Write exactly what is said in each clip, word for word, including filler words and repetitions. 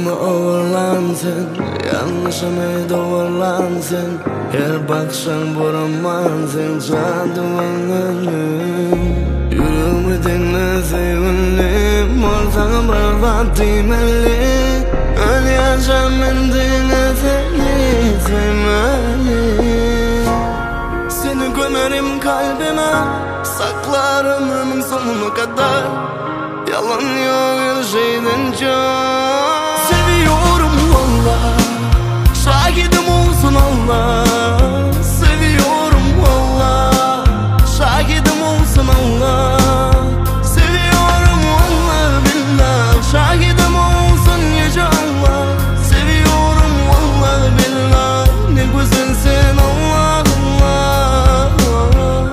Yüreğimi overlansın, yanlışımı doğrulansın. Her bakışan buramansın, çadığının. Yüreğimi dinle sevgilim, olsana berbat demeli. Öl yaşam endine seni sevmeli. Seni gömerim kalbime, saklarım ömrümün sonuna kadar. Yalan yok her şeyden çok. Seviyorum valla, şahidim olsun Allah. Seviyorum valla, şahidim olsun Allah. Seviyorum valla billah, şahidim olsun yüce Allah. Seviyorum valla billah, ne güzelsin Allah Allah.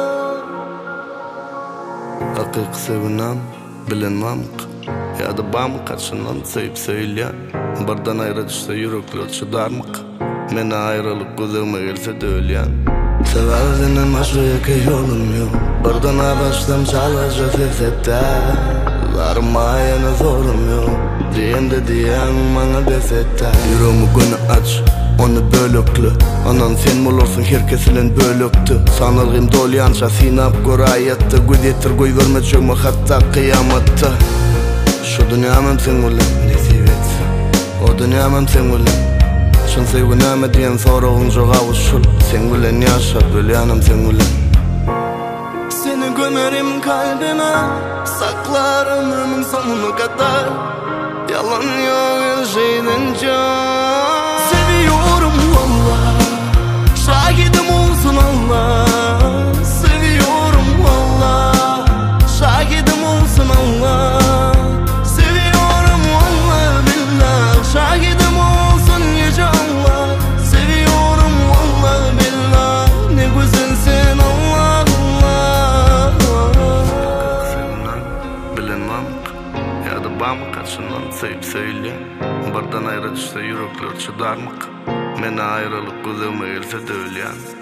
Hakik sevinem bilinmem ya da bam kaçından sevip söyleyen. Bardan ayrı düşse yürekler çıdarmak. Mene ayrılık gözüme gelse de ölyen. Severdiğinin başka iki yolum yok. Bardan başlam çalışa sesette. Zarıma yana zorum yok. Diyen de diyen bana desette. Yüreğimi günü aç, onu bölüklü. Anan sen olursun herkesilen bölüktü. Sanırım dolyança sinap görayetti. Güdetir göy verme çökme hatta kıyamatta. Şu dünyamın sen ulan nesip etsin, o dünyamın sen ulan. Şun sevginame diyen soruğun çok avuşul. Sen ulan yaşa bölyanım sen ulan. Seni gömerim kalbime, saklarım ömrümün sonuna kadar. Yalan yok her şeyden çok. Seviyorum valla, şahidim olsun Allah. Seviyorum valla, şahidim olsun Allah. Seviyorum valla billah, şahidim olsun yüce Allah. Seviyorum valla billah, ne güzelsin Allah Allah. Sevmem, bilinmem ya da bam kaçından sevip söyleyen. Bardan ayrı düşse yürekler çıdarmak. Mene ayrılık gözüme gelse de ölyen.